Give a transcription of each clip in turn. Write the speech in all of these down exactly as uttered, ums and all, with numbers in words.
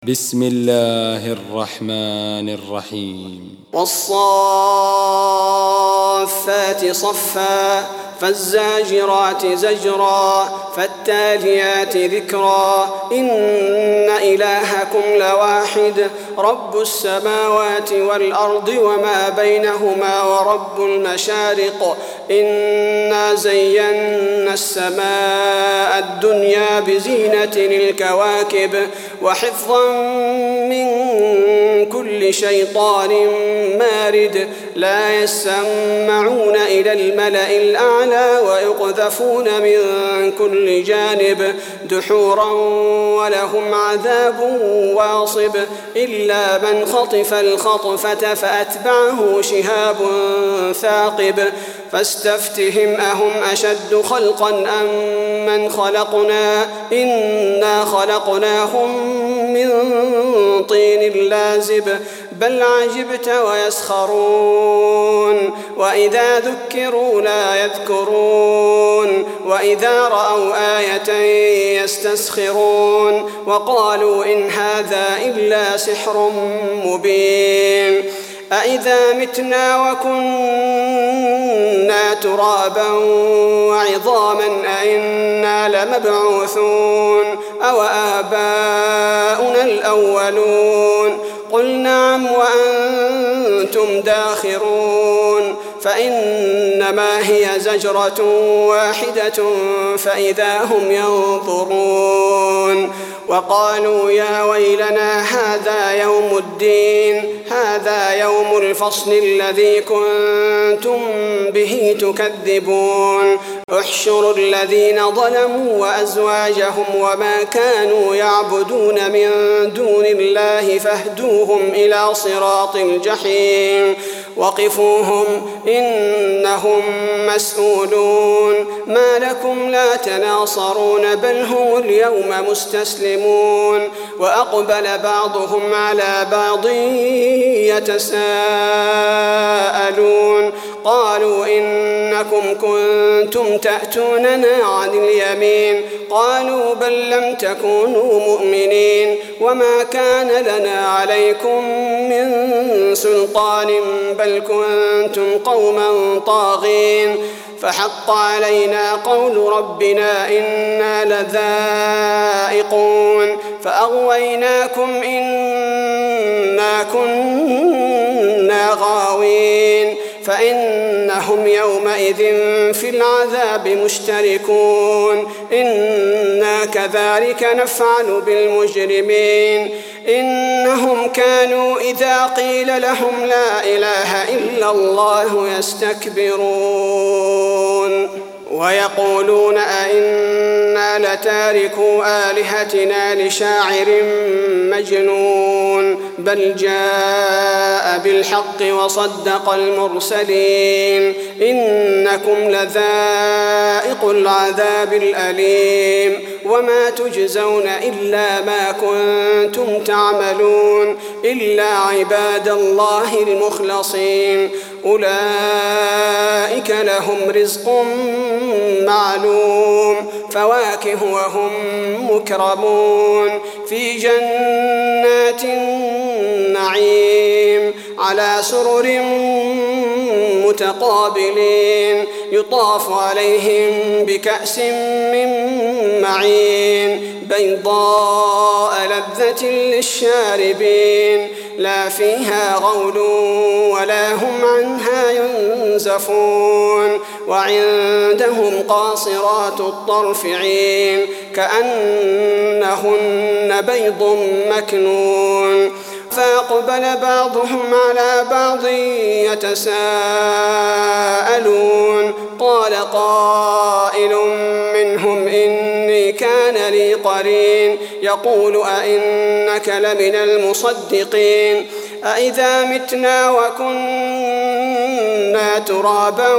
بسم الله الرحمن الرحيم والصافات صفا فالزاجرات زجرا فالتاليات ذكرا إن إلهكم لواحد رب السماوات والأرض وما بينهما ورب المشارق إنا زينا السماء الدنيا بزينة الكواكب وحفظا من كل شيطان مارد لا يسمعون إلى الملأ الأعلى ويقذفون من كل جانب دحورا ولهم عذاب واصب إلا من خطف الخطفة فأتبعه شهاب ثاقب فاستفتهم أهم أشد خلقا أم من خلقنا إنا خلقناهم من طين لازب بل عجبت ويسخرون وإذا ذكروا لا يذكرون وإذا رأوا آية يستسخرون وقالوا إن هذا إلا سحر مبين أإذا متنا وكنا ترابا وعظاما أإنا لمبعوثون أو آباؤنا الأولون قل نعم وأنتم داخرون فإنما هي زجرة واحدة فإذا هم ينظرون وقالوا يا ويلنا هذا يوم الدين هذا يوم الفصل الذي كنتم به تكذبون احشروا الذين ظلموا وأزواجهم وما كانوا يعبدون من دون الله فاهدوهم إلى صراط الجحيم وقفوهم إنهم مسؤولون ما لكم لا تناصرون بل هم اليوم مستسلمون وأقبل بعضهم على بعض يتساءلون قالوا إنكم كنتم تأتوننا عن اليمين قالوا بل لم تكونوا مؤمنين وما كان لنا عليكم من سلطان بل كنتم قوما طاغين فحق علينا قول ربنا إنا لذائقون فأغويناكم إنا كنا غاوين فإنهم يومئذ في العذاب مشتركون إنا كذلك نفعل بالمجرمين إنهم كانوا إذا قيل لهم لا إله إلا الله يستكبرون ويقولون أئنا لتاركوا آلهتنا لشاعر مجنون بل جاء بالحق وصدق المرسلين إنكم لذائق العذاب الأليم وما تجزون إلا ما كنتم تعملون إلا عباد الله المخلصين أولئك لهم رزق معلوم فواكه وهم مكرمون في جنات النعيم على سرر متقابلين يطاف عليهم بكأس من معين بيضاء لذة للشاربين لا فيها غول ولا هم عنها ينزفون وعندهم قاصرات الطرف عين كأنهن بيض مكنون فأقبل بعضهم على بعض يتساءلون قال قائل منهم إني كان لي قرين يقول أئنك لمن المصدقين أئذا متنا وكنا ترابا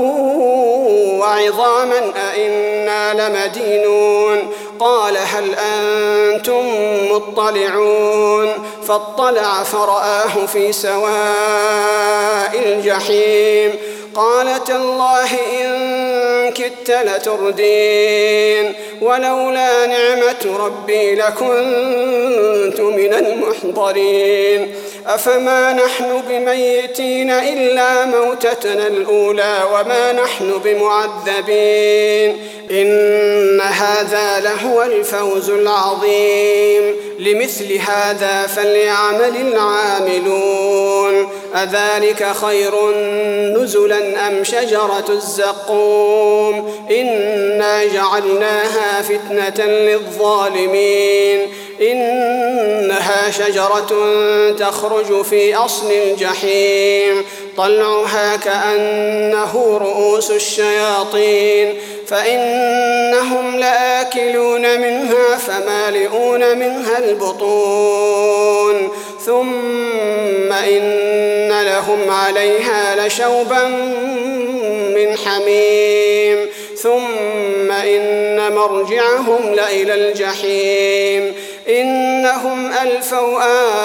وعظاما أئنا لمدينون قال هل أنتم مطلعون فاطلع فرآه في سواء الجحيم قال تالله إن كدت لتردين ولولا نعمة ربي لكنت من المحضرين أفما نحن بميتين إلا موتتنا الأولى وما نحن بمعذبين إن هذا لهو الفوز العظيم لمثل هذا فليعمل العاملون أذلك خير نزلا أم شجرة الزقوم إنا جعلناها فتنة للظالمين إنها شجرة تخرج في أصل الجحيم طلعها كأنه رؤوس الشياطين فإنهم لآكلون منها فمالئون منها البطون ثم إن لهم عليها لشوبا من حميم ثم إن مرجعهم لإلى الجحيم إنهم ألفوا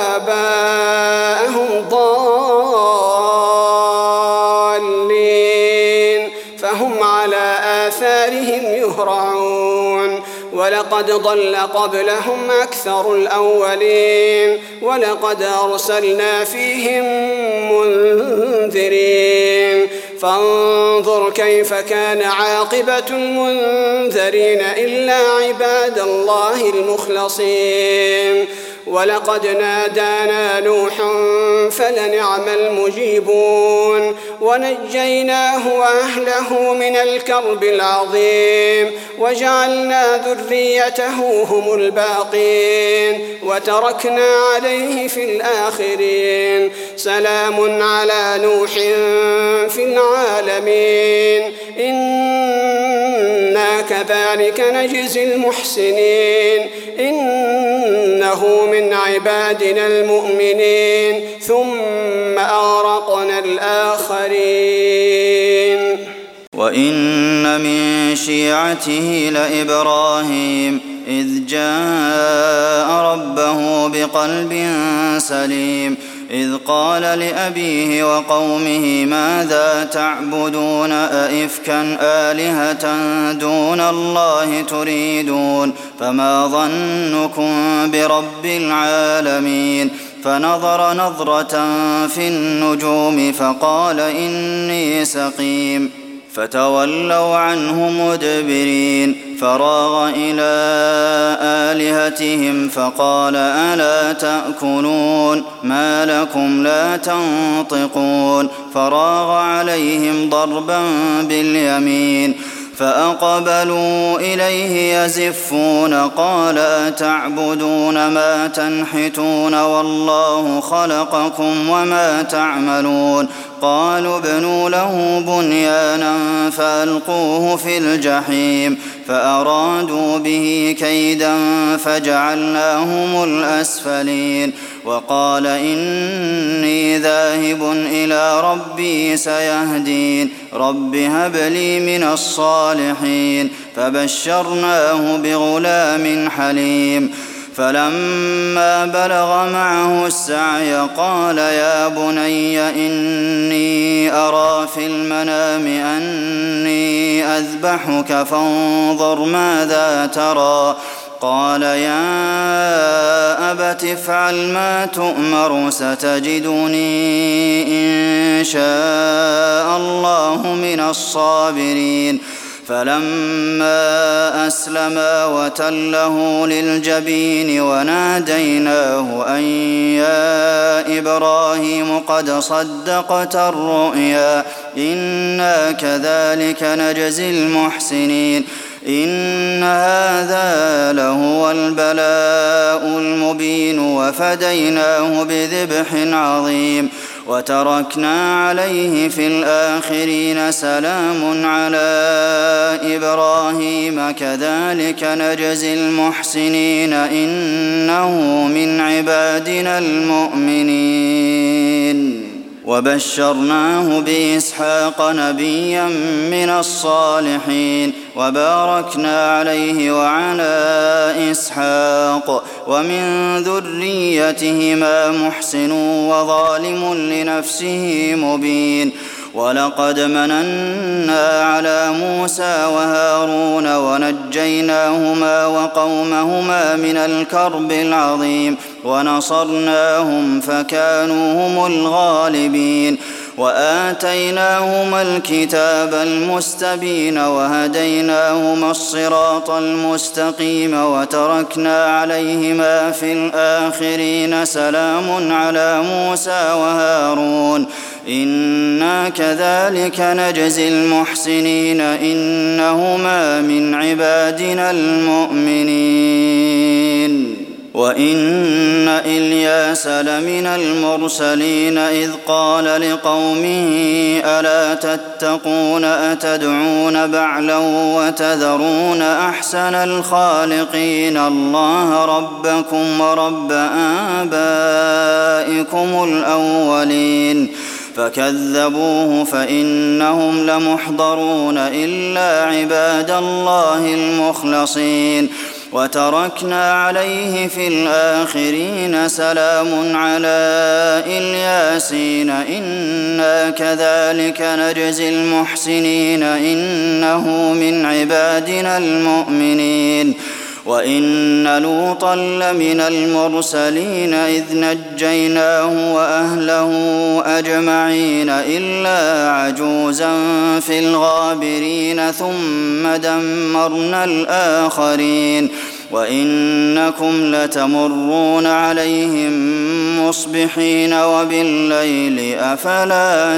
آباءهم ضالين فهم على آثارهم يهرعون ولقد ضل قبلهم أكثر الأولين ولقد أرسلنا فيهم منذرين فانظر كيف كان عاقبة المنذرين إلا عباد الله المخلصين ولقد نادانا نوح فلنعم المجيبون ونجيناه وأهله من الكرب العظيم وجعلنا ذريته هم الباقين وتركنا عليه في الآخرين سلام على نوح في العالمين إنا كذلك نجزي المحسنين إنه من عبادنا المؤمنين ثم أغرقنا الآخرين وإن من شيعته لإبراهيم إذ جاء ربه بقلب سليم إذ قال لأبيه وقومه ماذا تعبدون أئفكا آلهة دون الله تريدون فما ظنكم برب العالمين فنظر نظرة في النجوم فقال إني سقيم فتولوا عنه مدبرين فراغ إلى آلهتهم فقال ألا تأكلون ما لكم لا تنطقون فراغ عليهم ضربا باليمين فأقبلوا إليه يزفون قال أتعبدون ما تنحتون والله خلقكم وما تعملون قالوا ابنوا له بنيانا فألقوه في الجحيم فأرادوا به كيدا فجعلناهم الأسفلين وقال إني ذاهب إلى ربي سيهدين رب هب لي من الصالحين فبشرناه بغلام حليم فلما بلغ معه السعي قال يا بني إني أرى في المنام أني أذبحك فانظر ماذا ترى قال يا أبت افعل ما تؤمر ستجدني إن شاء الله من الصابرين فلما أسلما وتله للجبين وناديناه أن يا إبراهيم قد صدقت الرؤيا إنا كذلك نجزي المحسنين إن هذا لهو البلاء المبين وفديناه بذبح عظيم وتركنا عليه في الآخرين سلام على إبراهيم كذلك نجزي المحسنين إنه من عبادنا المؤمنين وبشرناه بإسحاق نبيا من الصالحين وباركنا عليه وعلى إسحاق ومن ذريتهما محسن وظالم لنفسه مبين ولقد مننا على موسى وهارون ونجيناهما وقومهما من الكرب العظيم ونصرناهم فكانوا هم الغالبين وآتيناهما الكتاب المستبين وهديناهما الصراط المستقيم وتركنا عليهما في الآخرين سلام على موسى وهارون إنا كذلك نجزي المحسنين إنهما من عبادنا المؤمنين وإن إلياس لمن المرسلين إذ قال لقومه ألا تتقون أتدعون بعلا وتذرون أحسن الخالقين الله ربكم ورب آبائكم الأولين فكذبوه فإنهم لمحضرون إلا عباد الله المخلصين وتركنا عليه في الآخرين سلام على الياسين إنا كذلك نجزي المحسنين إنه من عبادنا المؤمنين وإن لوطا لمن المرسلين إذ نجيناه وأهله أجمعين إلا عجوزا في الغابرين ثم دمرنا الآخرين وإنكم لتمرون عليهم مصبحين وبالليل أفلا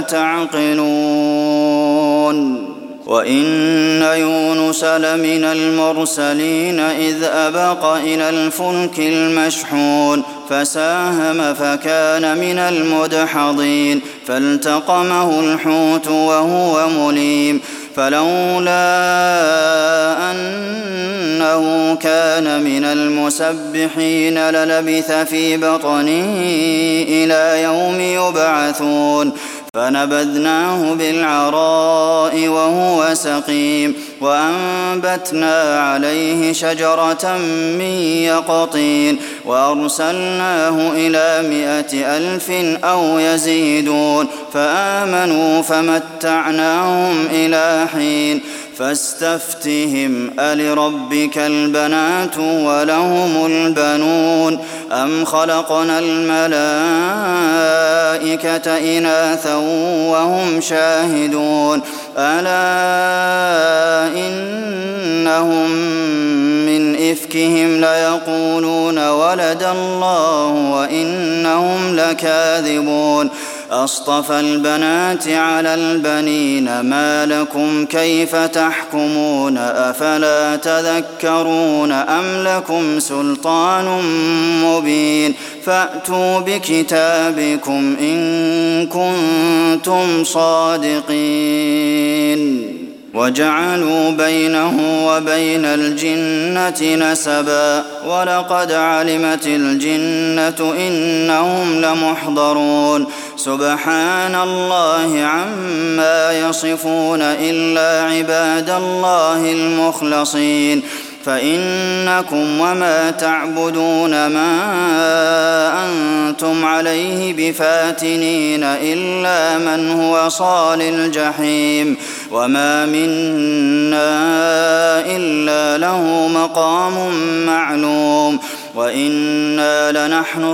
تعقلون وإن يونس لمن المرسلين إذ أبق إلى الفلك المشحون فساهم فكان من المدحضين فالتقمه الحوت وهو مليم فلولا أنه كان من المسبحين للبث في بطنه إلى يوم يبعثون فنبذناه بالعراء وهو سقيم وأنبتنا عليه شجرة من يقطين وأرسلناه إلى مائة ألف أو يزيدون فآمنوا فمتعناهم إلى حين فاستفتهم ألربك البنات ولهم البنون أم خلقنا الملائكة إناثا وهم شاهدون ألا إنهم من إفكهم ليقولون ولد الله وإنهم لكاذبون أصطفى البنات على البنين ما لكم كيف تحكمون أفلا تذكرون أم لكم سلطان مبين فأتوا بكتابكم إن كنتم صادقين وجعلوا بينه وبين الجنة نسبا ولقد علمت الجنة إنهم لمحضرون سبحان الله عما يصفون إلا عباد الله المخلصين فإنكم وما تعبدون ما أنتم عليه بفاتنين إلا من هو صال الجحيم وما منا إلا له مقام معلوم وإنا لنحن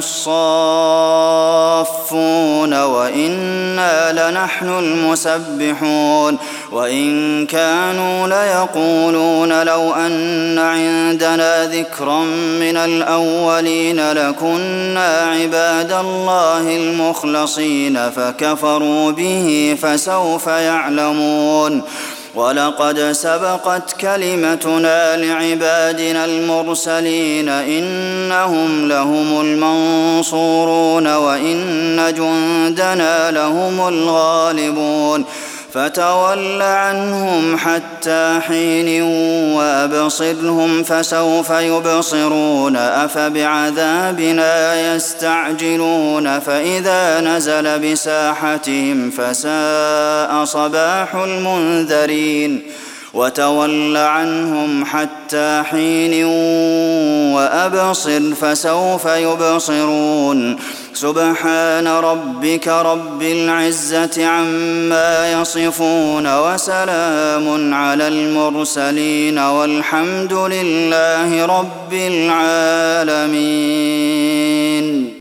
الصافون وإنا لنحن المسبحون وإن كانوا ليقولون لو أن عندنا ذكرا من الأولين لكنا عباد الله المخلصين فكفروا به فسوف يعلمون ولقد سبقت كلمتنا لعبادنا المرسلين إنهم لهم المنصورون وإن جندنا لهم الغالبون فتول عنهم حتى حين وأبصرهم فسوف يبصرون أفبعذابنا يستعجلون فإذا نزل بساحتهم فساء صباح المنذرين وتول عنهم حتى حين وأبصر فسوف يبصرون سبحان ربك رب العزة عما يصفون وسلام على المرسلين والحمد لله رب العالمين.